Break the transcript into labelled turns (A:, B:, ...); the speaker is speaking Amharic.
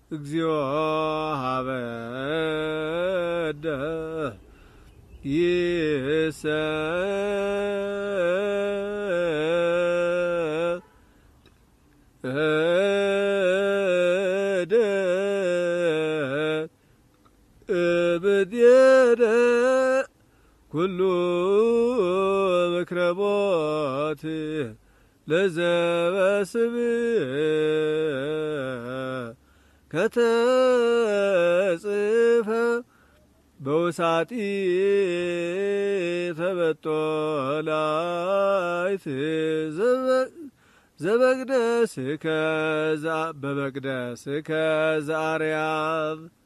A: እግዚኦ ሀበደ እብድየደ ኩሉ ምክረቦት ለዘበስብ ከተጽፈ በውሳጢ ተበጦላይት በመቅደስከ ዘአርያም